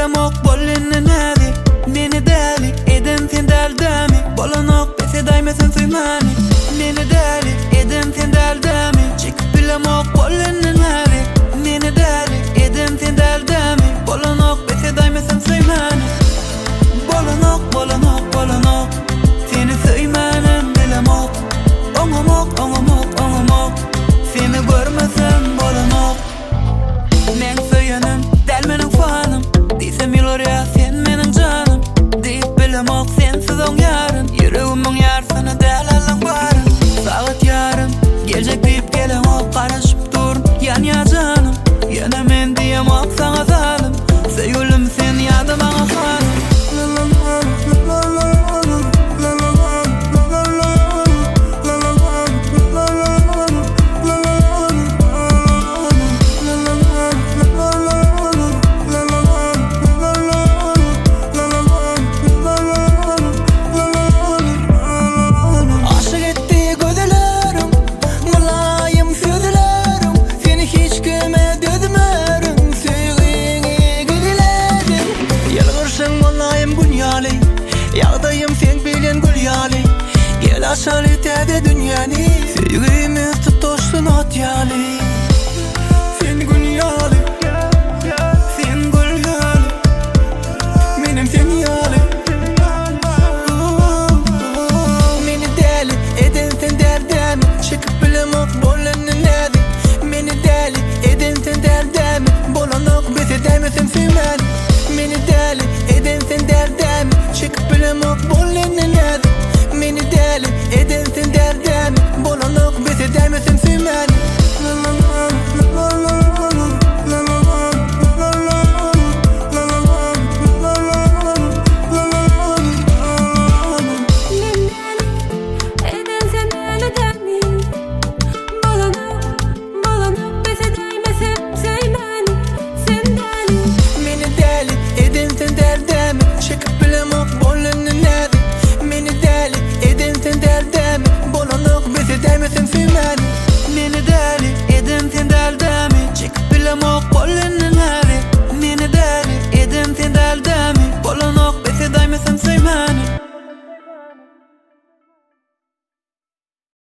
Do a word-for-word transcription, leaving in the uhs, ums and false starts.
bilemok bollenni nädi meni däli eden sen däldämi bolanok bese daýmasyn suýmany meni däli eden sen däldämi çykyp bilemok bollenni nädi meni däli eden sen däldämi bolanok bese daýmasyn suýmany bolanok bolanok bolanok seni suýmanym bilemok oňamok oňamok oňamok seni görmesem bolanok men söýenim däl meniň fanym diýsem ýylar ýa sen meniň janym diýip bilemok sensiz oň ýarym ýüregimiň ýarsyny däl alaň barym sagat ýarym geljek diýip gelemok garaşyp durun ýan ýa janym ýene men diýemok saňa zalym söýgülim sen ýa-da maňa fanym Yağdayım sen bilen gül yali Gel aşağı etede dünyani Sevgimiz tutuşsun ot yali Sen gül yali Sen gül yali Benim sen yali Meni deli eden sen derdemi Çıkıp bilemok bollenni nädi Meni deli eden sen derdemi Bolanok bese değmesin süymeni Meni deli eden sen derdemi Çıkıp bilemok bollenni nädi meni däli eden sen derdämi bolanok bese değmesin süýmeni Çıkıp bilemok bollenni nädi meni däli eden sen däldämi bolanok bese değmesin süýmeni meni däli eden sen däldämi çıkıp bilemok bollenni nädi meni däli eden sen däldämi bolanok bese değmesin süýmeni